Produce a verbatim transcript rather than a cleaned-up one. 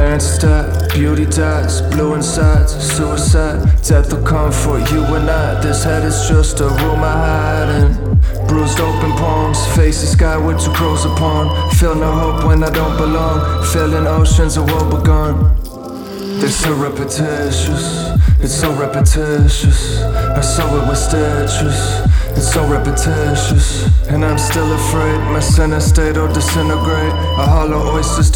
Glances that beauty dies, blue inside, suicide. Death will come for you and I. This head is just a room I hide in. Bruised open palms, face the sky with two crows upon. Feel no hope when I don't belong. Filling oceans of woe begun. It's so repetitious, it's so repetitious. I saw it with stitches. It's so repetitious, and I'm still afraid my sinner state will disintegrate. A hollow oyster